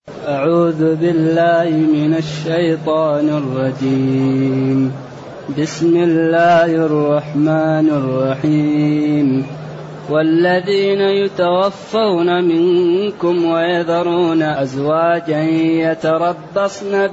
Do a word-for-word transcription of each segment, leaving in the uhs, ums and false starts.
أعوذ بالله من الشيطان الرجيم. بسم الله الرحمن الرحيم. والذين يتوفون منكم ويذرون أزواجا يتربصن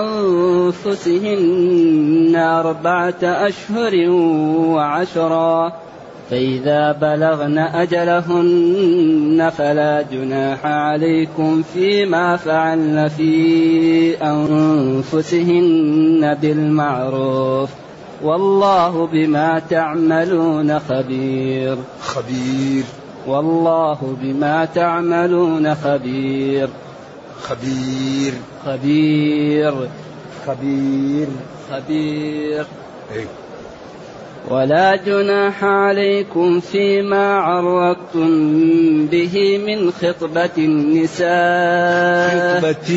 بأنفسهن أربعة أشهر وعشرا فإذا بلغن أجلهن فلا جناح عليكم فيما فعلن في أنفسهن بالمعروف والله بما تعملون خبير. خبير والله بما تعملون خبير. خبير خبير خبير خبير إيه؟ ولا جناح عليكم فيما عرضتم به من خطبة النساء خطبة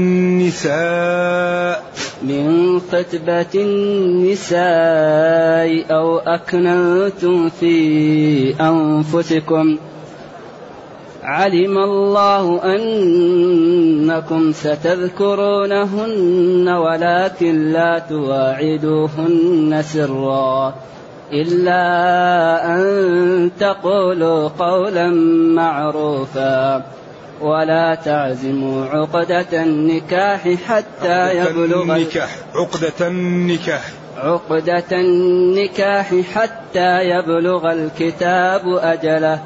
النساء من خطبة النساء أو أكننتم في أنفسكم علم الله أنكم ستذكرونهن ولكن لا تواعدوهن سرا إلا أن تقولوا قولا معروفا ولا تعزموا عقدة النكاح حتى يبلغ النكاح عقدة النكاح عقدة النكاح حتى يبلغ الكتاب أجله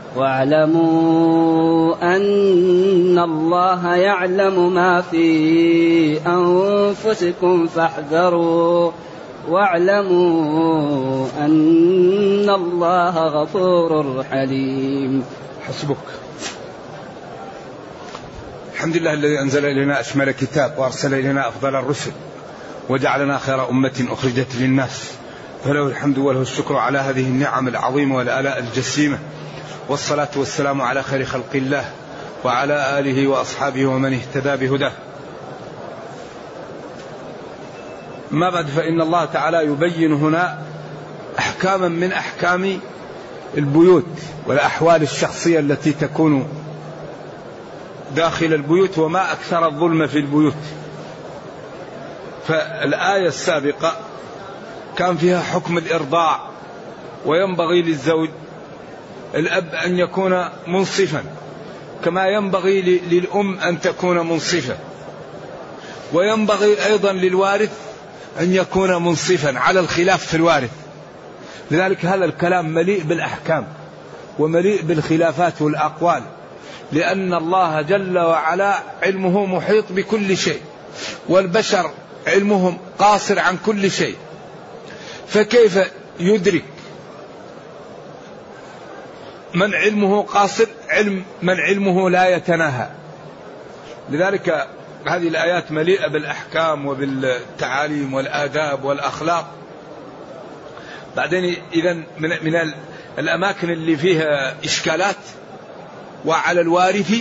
واعلموا أن الله يعلم ما في أنفسكم فاحذروا واعلموا أن الله غفور حليم. حسبك. الحمد لله الذي أنزل إلينا أشمل كتاب وأرسل إلينا أفضل الرسل وجعلنا خير أمة أخرجت للناس فله الحمد وله الشكر على هذه النعم العظيمة والآلاء الجسيمة والصلاة والسلام على خير خلق الله وعلى آله وأصحابه ومن اهتدى بهداه. ما بعد فإن الله تعالى يبين هنا أحكاما من أحكام البيوت والأحوال الشخصية التي تكون داخل البيوت وما أكثر الظلم في البيوت. فالآية السابقة كان فيها حكم الإرضاع وينبغي للزوج الأب أن يكون منصفا كما ينبغي للأم أن تكون منصفة وينبغي أيضا للوارث أن يكون منصفا على الخلاف في الوارث. لذلك هذا الكلام مليء بالأحكام ومليء بالخلافات والأقوال لأن الله جل وعلا علمه محيط بكل شيء والبشر علمهم قاصر عن كل شيء فكيف يدرك من علمه قاصر علم من علمه لا يتناهى. لذلك هذه الآيات مليئة بالأحكام وبالتعاليم والآداب والأخلاق. بعدين إذن من, من الأماكن اللي فيها إشكالات وعلى الوارث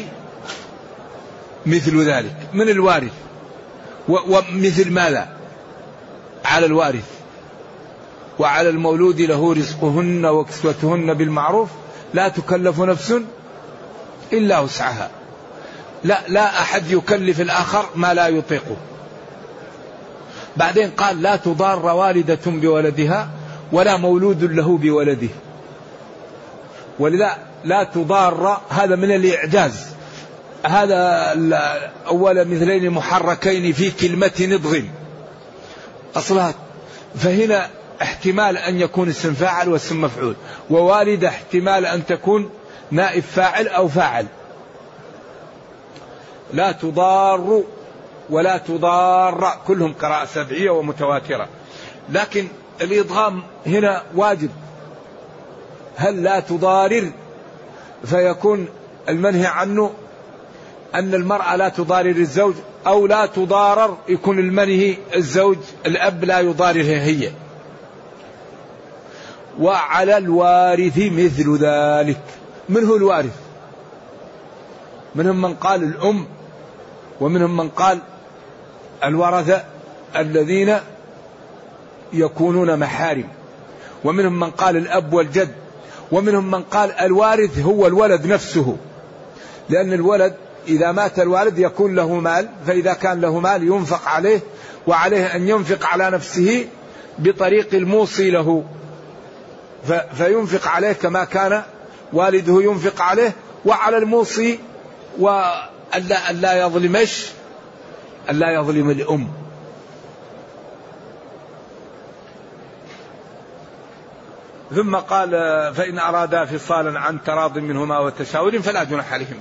مثل ذلك من الوارث ومثل ماذا على الوارث وعلى المولود له رزقهن وكسوتهن بالمعروف لا تكلف نفس إلا وسعها. لا لا أحد يكلف الآخر ما لا يطيقه. بعدين قال لا تضار والدة بولدها ولا مولود له بولده. ولذا لا تضار هذا من الإعجاز. هذا أول مثلين محركين في كلمة نضغ أصلها. فهنا احتمال أن يكون اسم فاعل واسم مفعول ووالدة احتمال أن تكون نائب فاعل أو فاعل. لا تضار ولا تضار كلهم قراءة سبعية ومتواترة لكن الإضغام هنا واجب. هل لا تضارر فيكون المنهي عنه أن المرأة لا تضارر الزوج أو لا تضارر يكون المنهي الزوج الأب لا يضاررها هي. وعلى الوارث مثل ذلك. من هو الوارث؟ منهم من قال الأم ومنهم من قال الورثة الذين يكونون محارم ومنهم من قال الأب والجد ومنهم من قال الوارث هو الولد نفسه لأن الولد إذا مات الوالد يكون له مال، فإذا كان له مال ينفق عليه، وعليه أن ينفق على نفسه بطريق الموصي له، فينفق عليه كما كان والده ينفق عليه، وعلى الموصي وألا ألا يظلمش ألا يظلم الأم. ثم قال فإن أرادا فصالا عن تراض منهما وتشاور فلا جناح عليهما.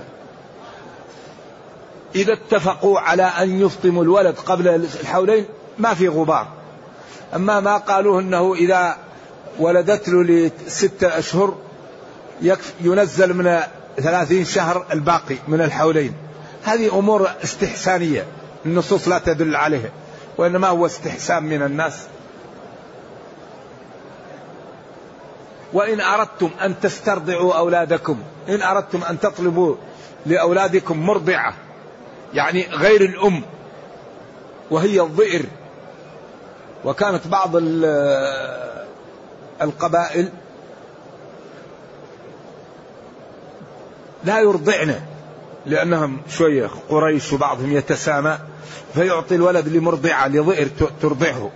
إذا اتفقوا على أن يفطموا الولد قبل الحولين ما في غبار. أما ما قالوه أنه إذا ولدت له لستة أشهر ينزل من ثلاثين شهر الباقي من الحولين، هذه أمور استحسانية النصوص لا تدل عليها، وإنما هو استحسان من الناس. وإن أردتم أن تسترضعوا أولادكم، إن أردتم أن تطلبوا لأولادكم مرضعة يعني غير الأم وهي الضئر. وكانت بعض القبائل لا يرضعن لأنهم شوية قريش وبعضهم يتسامى، فيعطي الولد لمرضعة لضئر ترضعه.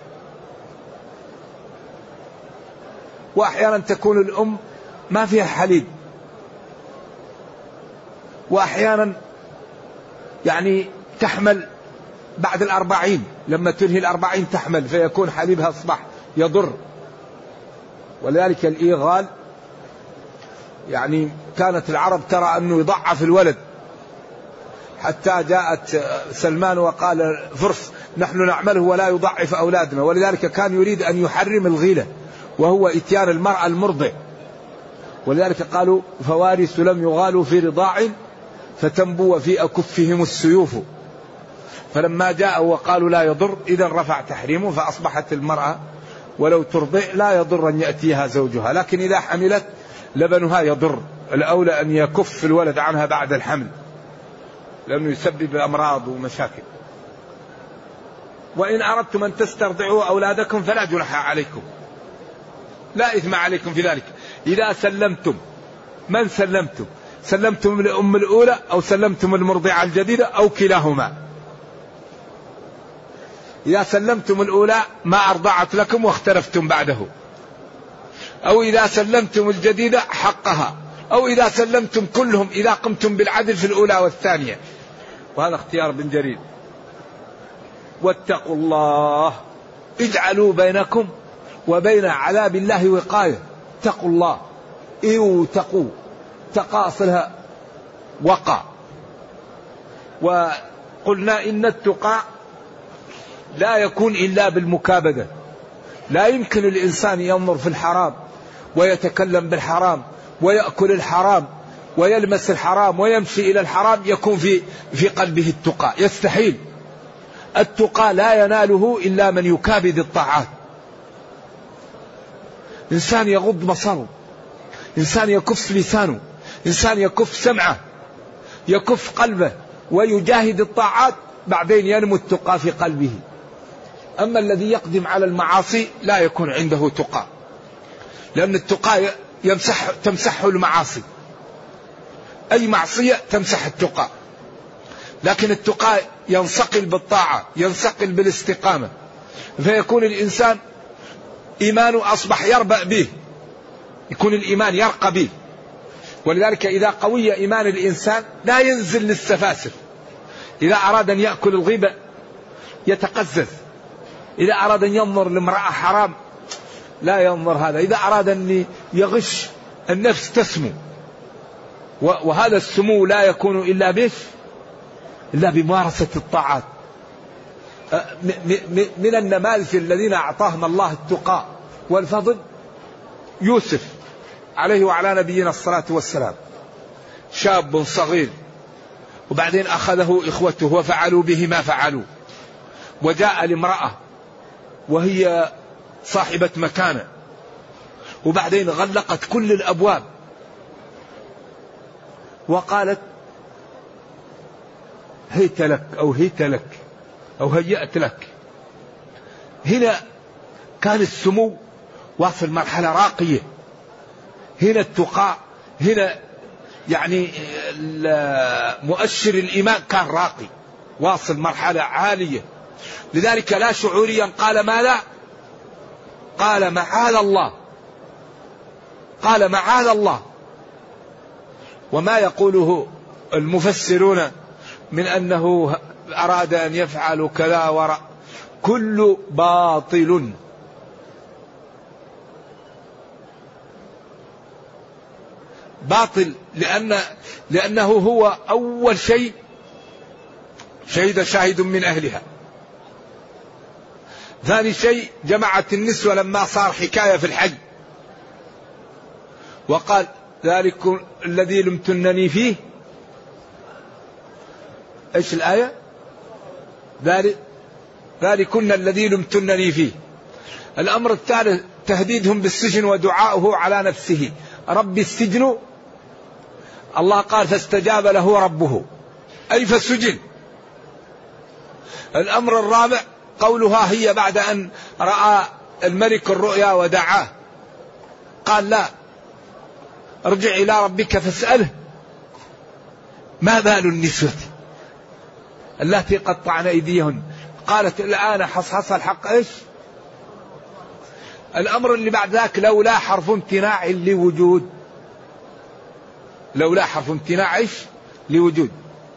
وأحيانا تكون الأم ما فيها حليب، وأحيانا يعني تحمل بعد الأربعين، لما تنهي الأربعين تحمل فيكون حليبها أصبح يضر. ولذلك الإيغال يعني كانت العرب ترى أنه يضعف الولد، حتى جاءت سلمان وقال فرس نحن نعمله ولا يضعف أولادنا. ولذلك كان يريد أن يحرم الغيلة وهو إتيان المرأة المرضع. ولذلك قالوا فوارث لم يغالوا في رضاع فتنبو في أكفهم السيوف. فلما جاء وقالوا لا يضر إذا رفع تحريمه، فأصبحت المرأة ولو ترضع لا يضر أن يأتيها زوجها، لكن إذا حملت لبنها يضر، الأولى أن يكف الولد عنها بعد الحمل لأنه يسبب أمراض ومشاكل. وإن أردتم أن تسترضعوا أولادكم فلا جناح عليكم، لا إثم عليكم في ذلك إذا سلمتم. من سلمتم؟ سلمتم الأم الأولى أو سلمتم المرضعة الجديدة أو كلاهما. إذا سلمتم الأولى ما أرضعت لكم واختلفتم بعده، أو إذا سلمتم الجديدة حقها، أو إذا سلمتم كلهم إذا قمتم بالعدل في الأولى والثانية. وهذا اختيار ابن جرير. واتقوا الله اجعلوا بينكم وبين عذاب الله وقاية. اتقوا الله، إيو تقوا، تقاصلها وقع. وقلنا إن التقى لا يكون إلا بالمكابدة. لا يمكن الإنسان ينظر في الحرام ويتكلم بالحرام ويأكل الحرام ويلمس الحرام ويمشي إلى الحرام يكون في في قلبه التقى، يستحيل. التقى لا يناله إلا من يكابد الطاعات. إنسان يغض بصره، إنسان يكف لسانه، إنسان يكف سمعه، يكف قلبه ويجاهد الطاعات، بعدين ينمو التقى في قلبه. أما الذي يقدم على المعاصي لا يكون عنده تقى، لأن التقى يمسح تمسحه المعاصي، أي معصية تمسح التقى. لكن التقى ينصقل بالطاعة، ينصقل بالاستقامة، فيكون الإنسان إيمانه أصبح يربأ به، يكون الإيمان يرقى به. ولذلك إذا قوي إيمان الإنسان لا ينزل للسفاسف. إذا أراد أن يأكل الغيبة يتقزز، إذا أراد أن ينظر لامرأة حرام لا ينظر هذا، إذا أراد أن يغش النفس تسمو. وهذا السمو لا يكون إلا به إلا بممارسة الطاعات. من النماذج الذين أعطاهم الله التقى والفضل يوسف عليه وعلى نبينا الصلاة والسلام، شاب صغير، وبعدين أخذه إخوته وفعلوا به ما فعلوا، وجاء لامرأة وهي صاحبة مكانة، وبعدين غلقت كل الأبواب وقالت هيت لك أو هيت لك أو هيأت لك. هنا كان السمو واصل مرحلة راقية، هنا التقى، هنا يعني مؤشر الإيمان كان راقي واصل مرحلة عالية، لذلك لا شعوريا قال ما لا قال معاذ الله، قال معاذ الله. وما يقوله المفسرون من أنه أراد أن يفعل كذا وراء كل باطل، باطل لأن لأنه هو أول شيء شهد شاهد من أهلها. ثاني شيء جمعت النسوة لما صار حكاية في الحج وقال ذلك الذي لمتنني فيه، ايش الآية؟ ذلك ذلكن الذي لمتنني فيه. الأمر الثالث تهديدهم بالسجن ودعاؤه على نفسه رب السجن، الله قال فاستجاب له ربه أي فالسجن. الأمر الرابع قولها هي بعد أن رأى الملك الرؤيا ودعاه قال لا ارجع إلى ربك فاسأله ما بال النسوة التي قطعن أيديهن، قالت الآن حصحص الحق إيش. الأمر اللي بعد ذاك لولا حرف امتناع لوجود، لولا حرف امتناع إيش لوجود.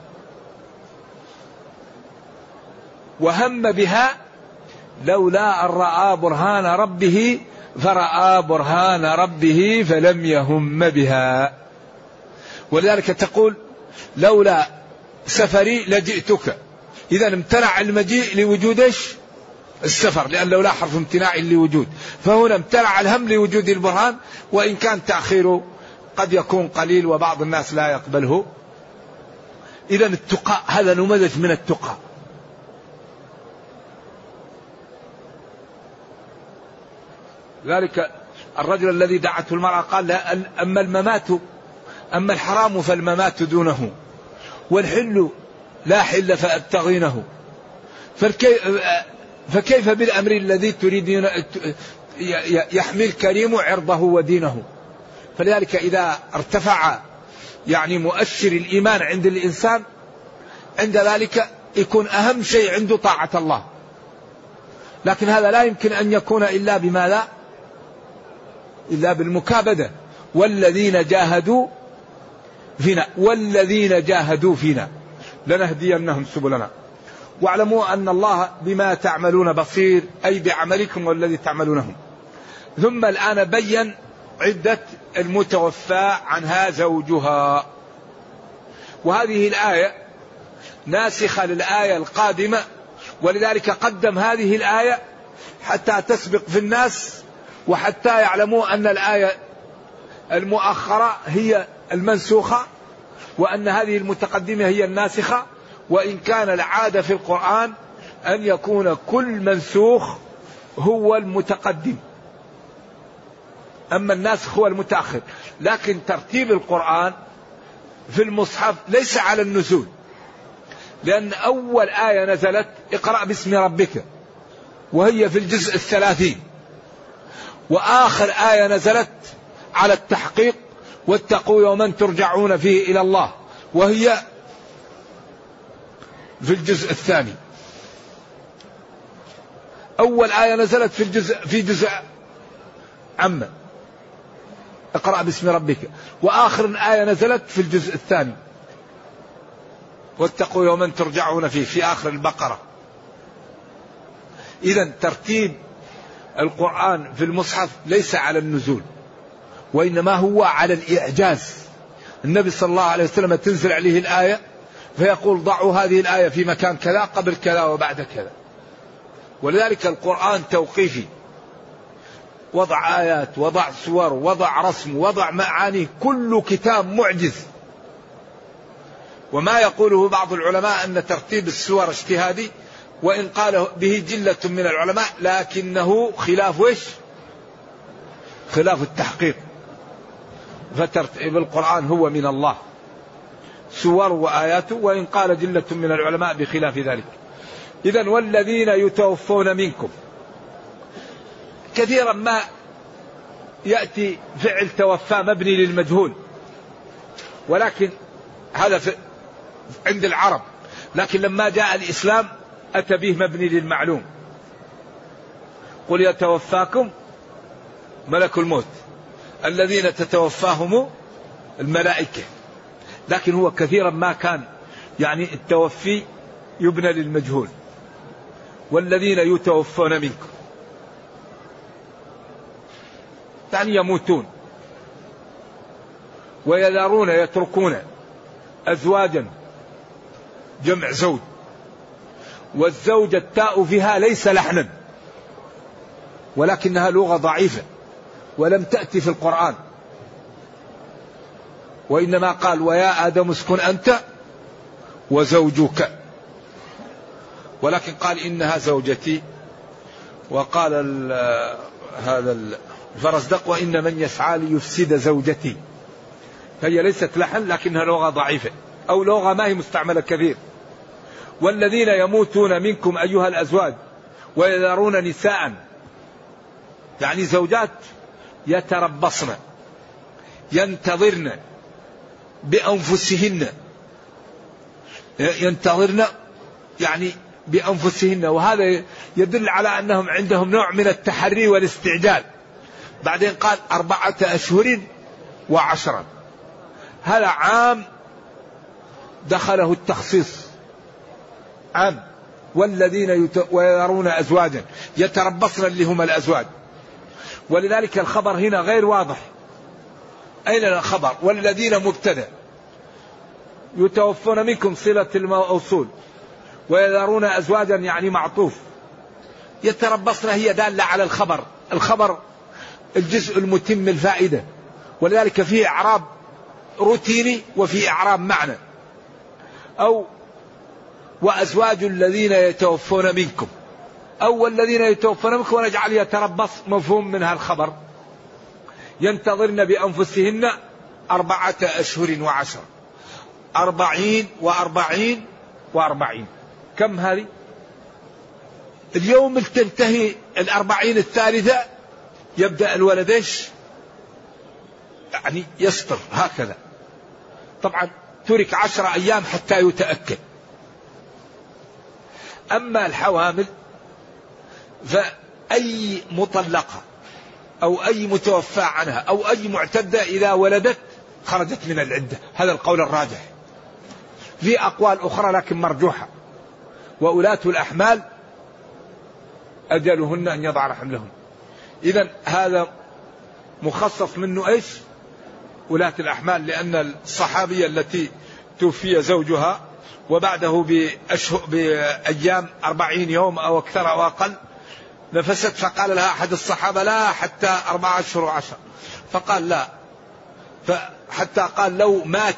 وهم بها لولا أن رأى برهان ربه فرأى برهان ربه فلم يهم بها. ولذلك تقول لولا سفري لجئتك، إذا امتنع المجيء لوجود إيش السفر، لأن لولا حرف امتناع لوجود، فهنا امتنع الهم لوجود البرهان، وإن كان تأخيره قد يكون قليل وبعض الناس لا يقبله. إذا التقى هذا نموذج من التقى. ذلك الرجل الذي دعته المرأة قال لا أما الممات أما الحرام فالممات دونه والحل لا حل فأبتغينه، فكيف بالأمر الذي تريدين يحمي الكريم عرضه ودينه. فلذلك إذا ارتفع يعني مؤشر الإيمان عند الإنسان عند ذلك يكون أهم شيء عنده طاعة الله، لكن هذا لا يمكن أن يكون إلا بما لا إلا بالمكابدة. والذين جاهدوا فينا والذين جاهدوا فينا لنهدينهم سبلنا. واعلموا أن الله بما تعملون بصير، أي بعملكم والذي تعملونه. ثم الآن بين عدة المتوفى عنها زوجها، وهذه الآية ناسخة للآية القادمة، ولذلك قدم هذه الآية حتى تسبق في الناس وحتى يعلموا أن الآية المؤخرة هي المنسوخة وأن هذه المتقدمة هي الناسخة. وإن كان العادة في القرآن أن يكون كل منسوخ هو المتقدم، أما الناسخ هو المتأخر، لكن ترتيب القرآن في المصحف ليس على النزول، لأن أول آية نزلت اقرأ باسم ربك وهي في الجزء الثلاثين، وآخر آية نزلت على التحقيق واتقوا يوما ترجعون فيه إلى الله وهي في الجزء الثاني. أول آية نزلت في الجزء في جزء عامة اقرأ باسم ربك، وآخر آية نزلت في الجزء الثاني واتقوا يوما ترجعون فيه في آخر البقرة. إذن ترتيب القرآن في المصحف ليس على النزول وإنما هو على الإعجاز. النبي صلى الله عليه وسلم تنزل عليه الآية فيقول ضعوا هذه الآية في مكان كذا قبل كذا وبعد كذا. ولذلك القرآن توقيفي، وضع آيات وضع سور وضع رسم وضع معاني، كل كتاب معجز. وما يقوله بعض العلماء أن ترتيب السور اجتهادي، وإن قال به جلة من العلماء لكنه خلاف وش خلاف التحقيق، فترتيب القرآن هو من الله سور وآياته، وإن قال جلة من العلماء بخلاف ذلك. إذن والذين يتوفون منكم، كثيرا ما يأتي فعل توفى مبني للمجهول، ولكن هذا في عند العرب، لكن لما جاء الإسلام أتى به مبني للمعلوم. قل يتوفاكم ملك الموت الذين تتوفاهم الملائكة، لكن هو كثيرا ما كان يعني التوفي يبنى للمجهول. والذين يتوفون منكم يعني يموتون، ويذرون يتركون أزواجا جمع زوج، والزوجة التاء فيها ليس لحنا ولكنها لغة ضعيفة ولم تأتي في القرآن، وإنما قال ويا آدم اسكن أنت وزوجك، ولكن قال إنها زوجتي. وقال هذا الفرزدق وإن من يسعى ليفسد زوجتي، فهي ليست لحن لكنها لغة ضعيفة أو لغة ما هي مستعملة كثير. والذين يموتون منكم أيها الأزواج ويذرون نساء يعني زوجات يتربصن ينتظرن بأنفسهن، ينتظرن يعني بأنفسهن، وهذا يدل على أنهم عندهم نوع من التحري والاستعجال. بعدين قال أربعة أشهر وعشرا، هذا عام دخله التخصيص عام. والذين يت... ويذرون أزواجا يتربصن اللي هم الأزواج، ولذلك الخبر هنا غير واضح. أين الخبر؟ والذين مبتدأ، يتوفون منكم صلة الموصول، ويذرون أزواجا يعني معطوف، يتربصن هي دالة على الخبر، الخبر الجزء المتم الفائدة، ولذلك فيه إعراب روتيني وفيه إعراب معنى. أو وأزواج الذين يتوفون منكم، أو والذين يتوفون منكم ونجعل يتربص مفهوم منها الخبر، ينتظرن بأنفسهن أربعة أشهر وعشر، أربعين وأربعين وأربعين. كم هذه؟ اليوم تنتهي الأربعين الثالثة يبدأ الولدش يعني يسطر هكذا، طبعا ترك عشر أيام حتى يتأكد. أما الحوامل فأي مطلقة أو أي متوفى عنها أو أي معتدة إذا ولدت خرجت من العدة، هذا القول الراجح. في أقوال أخرى لكن مرجوحة. وأولاة الأحمال أجلهن أن يضعن حملهن. إذن هذا مخصص منه إيش؟ ولاة الأحمال، لأن الصحابية التي توفي زوجها وبعده بأشهر بأيام أربعين يوم أو أكثر أو أقل نفست، فقال لها أحد الصحابة لا حتى أربعة أشهر وعشر، فقال لا، فحتى قال لو مات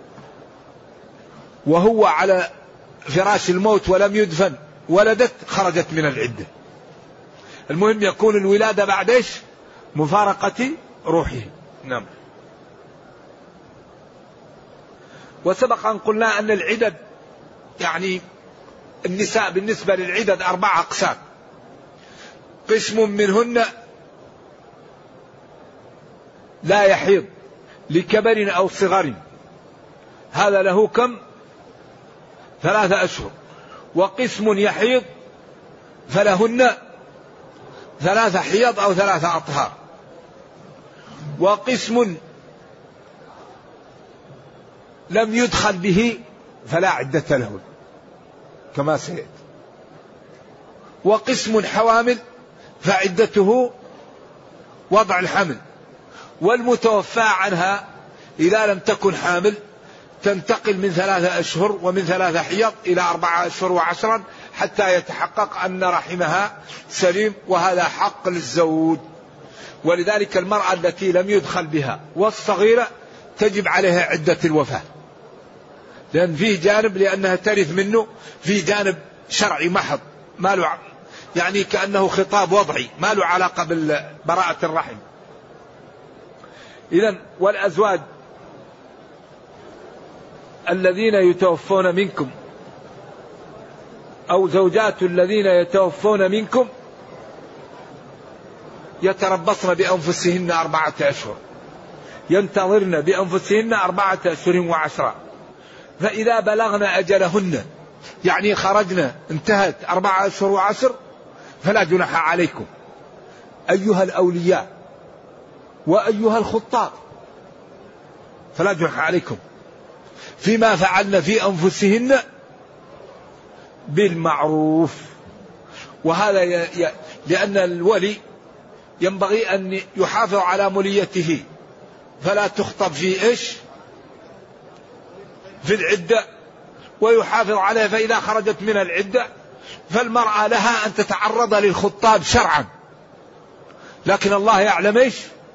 وهو على فراش الموت ولم يدفن ولدت خرجت من العدة. المهم يكون الولادة بعد إيش؟ مفارقة روحه. نعم. وسبق أن قلنا أن العدد يعني النساء بالنسبة للعدد أربعة أقسام، قسم منهن لا يحيض لكبر أو صغر، هذا له كم؟ ثلاثة أشهر. وقسم يحيض فلهن ثلاثة حيض أو ثلاثة أطهار. وقسم لم يدخل به فلا عدة له كما سيأتي. وقسم حوامل فعدته وضع الحمل، والمتوفى عنها إذا لم تكن حامل تنتقل من ثلاثة أشهر ومن ثلاثة حيض إلى أربعة أشهر وعشرا حتى يتحقق أن رحمها سليم، وهذا حق للزوج. ولذلك المرأة التي لم يدخل بها والصغيرة تجب عليها عدة الوفاة، لأن فيه جانب لأنها ترث منه، فيه جانب شرعي محض ما له يعني كأنه خطاب وضعي ما له علاقة بالبراءة الرحم. إذن والأزواج الذين يتوفون منكم أو زوجات الذين يتوفون منكم يتربصن بأنفسهن أربعة أشهر، ينتظرن بأنفسهن أربعة أشهر وعشرة، فإذا بلغن أجلهن يعني خرجنا انتهت أربعة أشهر وعشر فلا جناح عليكم أيها الأولياء وأيها الخطاب، فلا جناح عليكم فيما فعلن في أنفسهن بالمعروف. وهذا ي... ي... لأن الولي ينبغي أن يحافظ على مليته فلا تخطب في إيش في العدة، ويحافظ عليها فإذا خرجت من العدة فالمرأة لها أن تتعرض للخطاب شرعا، لكن الله يعلم إيش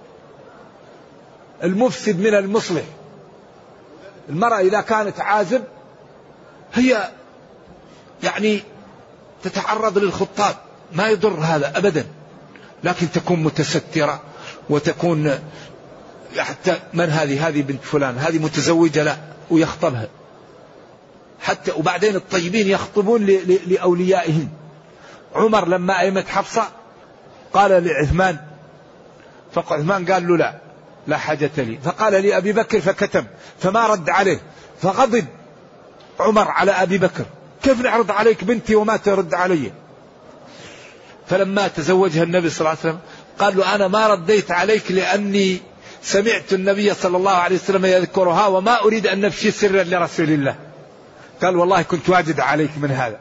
المفسد من المصلح. المرأة إذا كانت عازب هي يعني تتعرض للخطاب، ما يضر هذا أبدا، لكن تكون متسترة وتكون حتى من هذه هذه بنت فلان هذه متزوجة لا ويخطبها حتى. وبعدين الطيبين يخطبون لأوليائهم. عمر لما أيمت حفصة قال لعثمان، فعثمان قال له لا لا حاجة لي، فقال لأبي بكر فكتم فما رد عليه، فغضب عمر على أبي بكر، كيف نعرض عليك بنتي وما ترد علي؟ فلما تزوجها النبي صلى الله عليه وسلم قال له أنا ما رديت عليك لأني سمعت النبي صلى الله عليه وسلم يذكرها وما أريد أن نفشي سرا لرسول الله. قال والله كنت واجد عليك من هذا.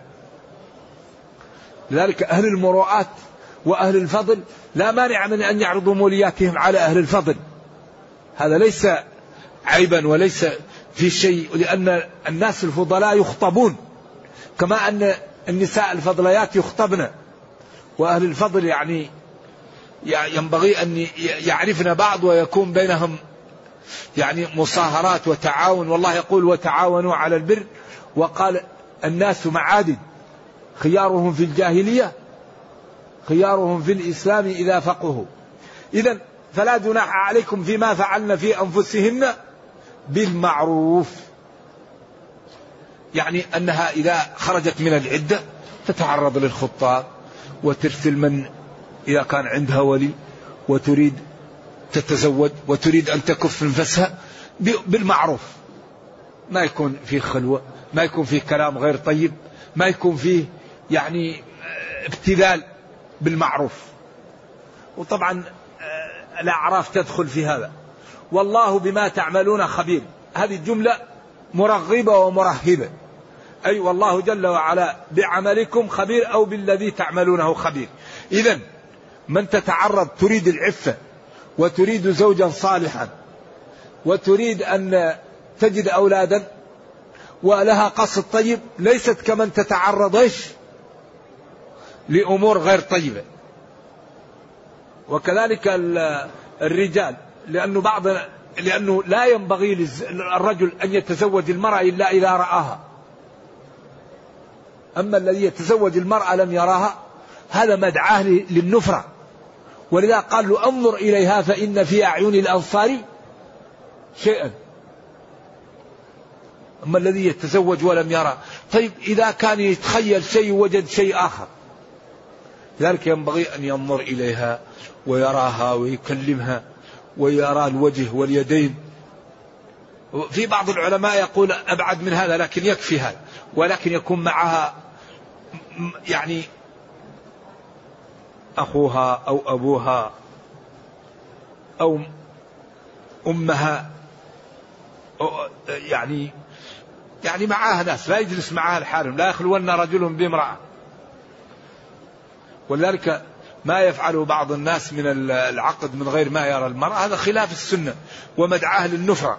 لذلك أهل المروءات وأهل الفضل لا مانع من أن يعرضوا مولياتهم على أهل الفضل، هذا ليس عيبا وليس في شيء، لأن الناس الفضلاء يخطبون كما أن النساء الفضليات يخطبن، وأهل الفضل يعني ينبغي أن يعرفن بعض ويكون بينهم يعني مصاهرات وتعاون. والله يقول وتعاونوا على البر، وقال الناس معادن خيارهم في الجاهلية خيارهم في الإسلام إذا فقهوا. إذن فلا جناح عليكم فيما فعلن في أنفسهن بالمعروف، يعني أنها إذا خرجت من العدة تتعرض للخطاب وترسل من إذا كان عندها ولي وتريد تتزوج وتريد أن تكف نفسها بالمعروف، ما يكون فيه خلوة، ما يكون فيه كلام غير طيب، ما يكون فيه يعني ابتذال، بالمعروف. وطبعا الأعراف تدخل في هذا. والله بما تعملون خبير، هذه الجملة مرغبة ومرهبة، أي والله جل وعلا بعملكم خبير أو بالذي تعملونه خبير. إذن من تتعرض تريد العفة وتريد زوجا صالحا وتريد أن تجد أولادا ولها قصد طيب، ليست كمن تتعرض إيش لأمور غير طيبة. وكذلك الرجال، لأنه بعض لأنه لا ينبغي للرجل أن يتزوج المرأة إلا إذا رآها، أما الذي يتزوج المرأة لم يراها هذا مدعاه للنفرة، ولذا قال له انظر إليها فإن في أعين الأنصار شيئا. أما الذي يتزوج ولم يرى، طيب إذا كان يتخيل شيء وجد شيء آخر، لذلك ينبغي أن ينظر إليها ويراها ويكلمها ويرى الوجه واليدين. في بعض العلماء يقول أبعد من هذا، لكن يكفي هذا، ولكن يكون معها يعني أخوها أو أبوها أو أمها، أو يعني يعني معها ناس، لا يجلس معها الحارم، لا يخلون رجل بامرأة. ولذلك ما يفعله بعض الناس من العقد من غير ما يرى المرأة هذا خلاف السنة ومدعاه للنفرة.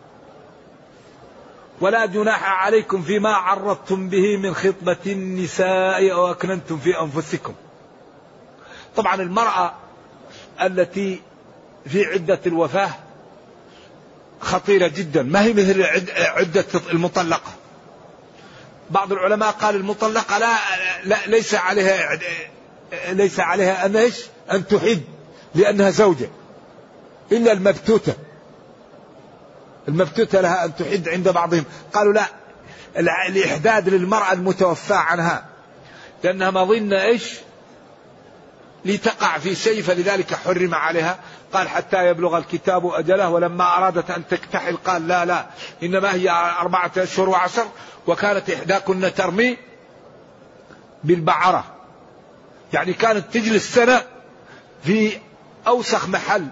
ولا جناح عليكم فيما عرضتم به من خطبة النساء أو أكننتم في أنفسكم. طبعا المرأة التي في عدة الوفاة خطيرة جدا، ما هي مثل عدة المطلقة. بعض العلماء قال المطلقة لا, لا ليس عليها ليس عليها أن إيش أن تحد لأنها زوجة، إلا المبتوتة. المبتوتة لها أن تحد عند بعضهم. قالوا لا، الإحداد للمرأة المتوفى عنها، لأنها مظنة إيش لتقع في شيء فلذلك حرم عليها. قال حتى يبلغ الكتاب أجله، ولما أرادت أن تكتحل قال لا لا إنما هي أربعة أشهر وعشر. وكانت إحداكن ترمي بالبعرة، يعني كانت تجلس سنة في أوسخ محل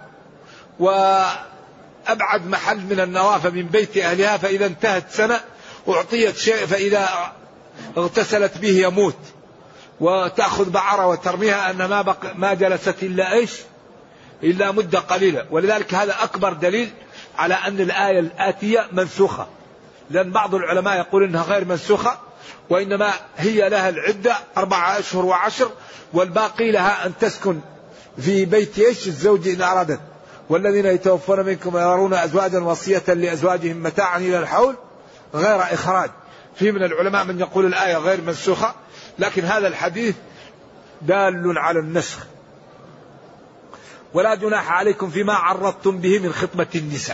وأبعد محل من النظافة من بيت أهلها، فإذا انتهت سنة أعطيت شيء فإذا اغتسلت به يموت، وتأخذ بعرة وترميها أن ما, بق ما جلست إلا إيش إلا مدة قليلة. ولذلك هذا أكبر دليل على أن الآية الآتية منسوخة، لأن بعض العلماء يقول إنها غير منسوخة، وإنما هي لها العدة أربعة أشهر وعشر، والباقي لها أن تسكن في بيت إيش الزوج إن أرادت. والذين يتوفون منكم يرون أزواجا وصية لأزواجهم متاعا إلى الحول غير إخراج. في من العلماء من يقول الآية غير منسوخة، لكن هذا الحديث دال على النسخ. ولا جناح عليكم فيما عرضتم به من خطبة النساء.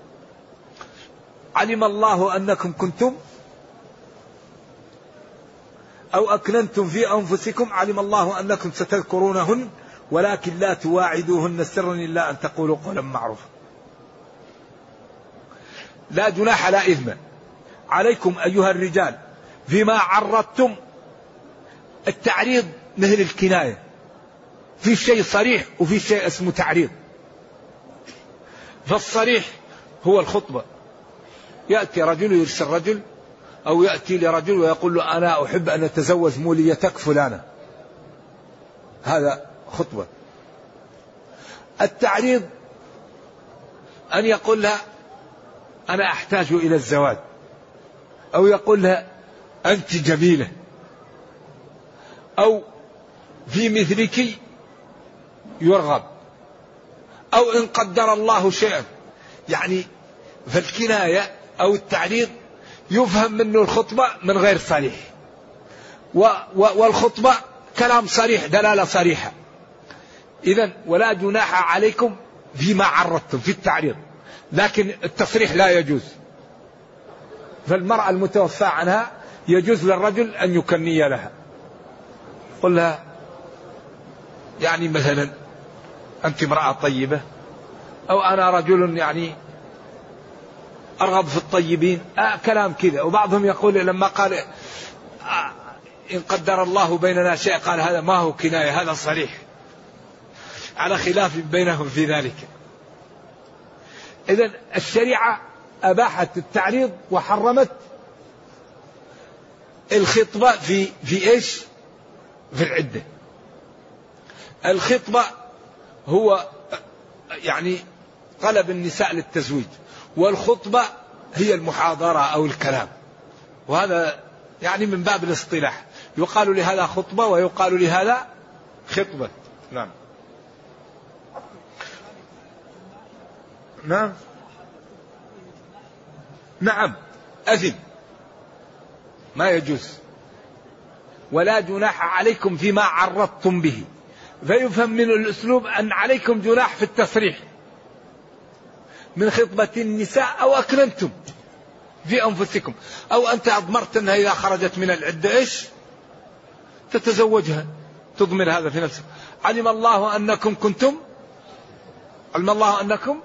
علم الله أنكم كنتم أو أكننتم في أنفسكم، علم الله أنكم ستذكرونهن ولكن لا تواعدوهن سرا إلا أن تقولوا قولا معروفا. لا جناح لا إثم عليكم أيها الرجال فيما عرضتم. التعريض مثل الكناية، في شيء صريح وفي شيء اسمه تعريض. فالصريح هو الخطبة، يأتي رجل يرسل رجل أو يأتي لرجل ويقول له أنا أحب أن أتزوج موليتك فلانة، هذا خطبة. التعريض أن يقول لها أنا أحتاج إلى الزواج، أو يقول لها أنت جميلة، أو في مثلك يرغب، أو إن قدر الله شيئا. يعني فالكناية أو التعريض يفهم منه الخطبة من غير صريح، والخطبة كلام صريح دلالة صريحة. إذن ولا جناح عليكم فيما عرضتم في التعريض، لكن التصريح لا يجوز. فالمرأة المتوفى عنها يجوز للرجل أن يكني لها، قل لها يعني مثلا أنت امرأة طيبة، أو أنا رجل يعني أرغب في الطيبين، آه كلام كذا. وبعضهم يقول لما قال آه إن قدر الله بيننا شيء قال هذا ما هو كناية، هذا صريح، على خلاف بينهم في ذلك. إذن الشريعة أباحت التعريض وحرمت الخطبة في في إيش؟ في العدة. الخطبة هو يعني طلب النساء للتزويج، والخطبة هي المحاضرة أو الكلام، وهذا يعني من باب الاصطلاح، يقال لهذا خطبة ويقال لهذا خطبة. نعم نعم نعم أذن ما يجوز. ولا جناح عليكم فيما عرضتم به، فيفهم من الأسلوب أن عليكم جناح في التصريح من خطبة النساء أو أكننتم في أنفسكم، أو أنت أضمرت أنها إذا خرجت من العدة إيش تتزوجها، تضمر هذا في نفسك. علم الله أنكم كنتم، علم الله أنكم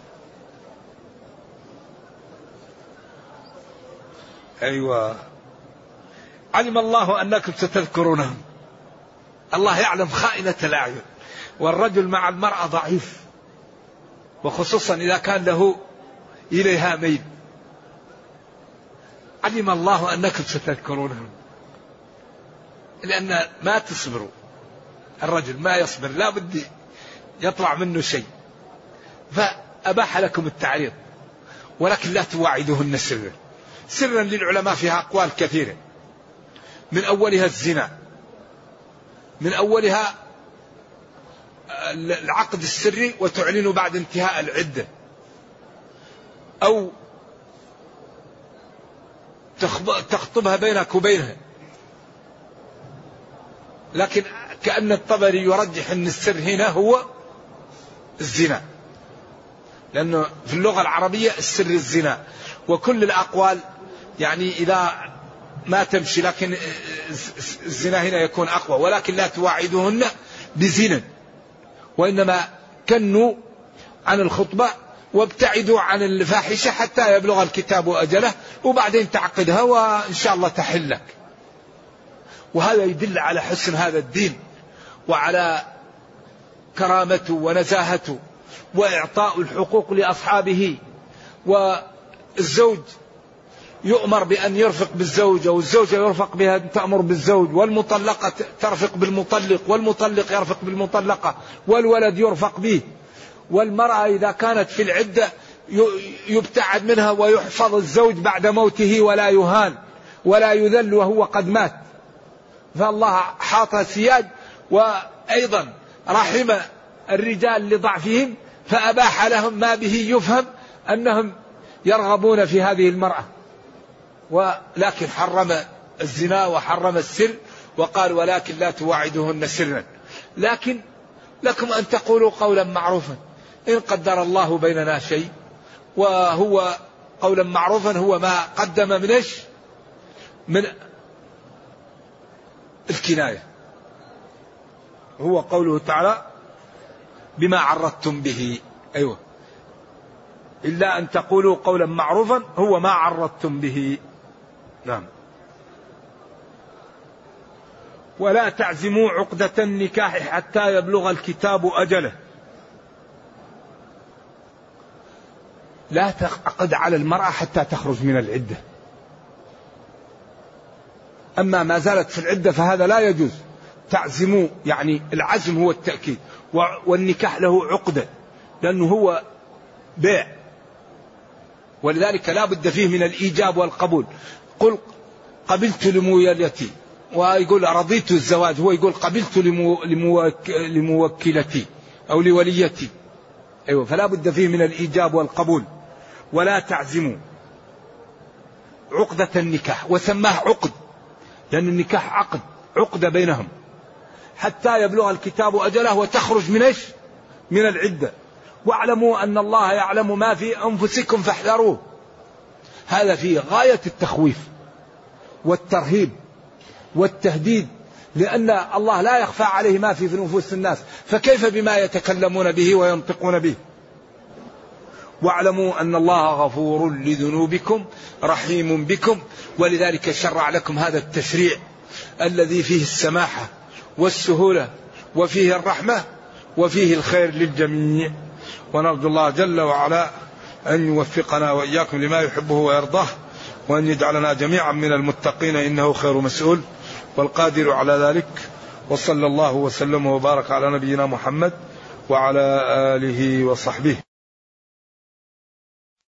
أيوة علم الله أنكم ستذكرونهم. الله يعلم خائنة الأعين، والرجل مع المرأة ضعيف، وخصوصا إذا كان له إليها ميل. علم الله أنكم ستذكرونهم، لأن ما تصبروا، الرجل ما يصبر، لا بد يطلع منه شيء، فأباح لكم التعريض، ولكن لا تواعدوهن سرا. سرا للعلماء فيها أقوال كثيرة، من أولها الزنا، من أولها العقد السري وتعلن بعد انتهاء العدة، أو تخطبها بينك وبينها. لكن كأن الطبري يرجح أن السر هنا هو الزنا، لأنه في اللغة العربية السر الزنا. وكل الأقوال يعني إذا ما تمشي، لكن الزنا هنا يكون أقوى. ولكن لا تواعدوهن بزنا، وإنما كنوا عن الخطبة وابتعدوا عن الفاحشة حتى يبلغ الكتاب أجله، وبعدين تعقدها وإن شاء الله تحلك. وهذا يدل على حسن هذا الدين وعلى كرامته ونزاهته وإعطاء الحقوق لأصحابه. والزوج يؤمر بأن يرفق بالزوجة، والزوجة يرفق بها أن تأمر بالزوج، والمطلقة ترفق بالمطلق، والمطلق يرفق بالمطلقة، والولد يرفق به. والمرأة إذا كانت في العدة يبتعد منها ويحفظ الزوج بعد موته ولا يهان ولا يذل وهو قد مات. فالله حاط سياج، وأيضا رحم الرجال لضعفهم فأباح لهم ما به يفهم أنهم يرغبون في هذه المرأة، ولكن حرم الزنا وحرم السر وقال ولكن لا تواعدهن سرا. لكن لكم أن تقولوا قولا معروفا إن قدر الله بيننا شيء. وهو قولا معروفا هو ما قدم من إيش؟ من الكناية، هو قوله تعالى بما عرضتم به. أيوة، إلا أن تقولوا قولا معروفا هو ما عرضتم به. نعم. ولا تعزموا عقدة النكاح حتى يبلغ الكتاب أجله. لا تعقد على المرأة حتى تخرج من العدة. أما ما زالت في العدة فهذا لا يجوز. تعزموا يعني العزم هو التأكيد، والنكاح له عقدة لأنه هو بيع، ولذلك لا بد فيه من الإيجاب والقبول. قل قبلت لمويلتي، ويقول رضيت الزواج، هو يقول قبلت لمو لموك لموكلتي أو لوليتي. أيوة، فلا بد فيه من الإيجاب والقبول. ولا تعزموا عقدة النكاح، وسماه عقد لأن النكاح عقد عقدة بينهم حتى يبلغ الكتاب أجله وتخرج من إيش؟ من العدة. واعلموا أن الله يعلم ما في أنفسكم فاحذروه. هذا فيه غاية التخويف والترهيب والتهديد، لأن الله لا يخفى عليه ما في في نفوس الناس، فكيف بما يتكلمون به وينطقون به. واعلموا أن الله غفور لذنوبكم رحيم بكم. ولذلك شرع لكم هذا التشريع الذي فيه السماحة والسهولة وفيه الرحمة وفيه الخير للجميع. ونرجو الله جل وعلا أن يوفقنا وإياكم لما يحبه ويرضاه، وأن يجعلنا جميعا من المتقين إنه خير مسؤول والقادر على ذلك. وصلى الله وسلم وبارك على نبينا محمد وعلى آله وصحبه.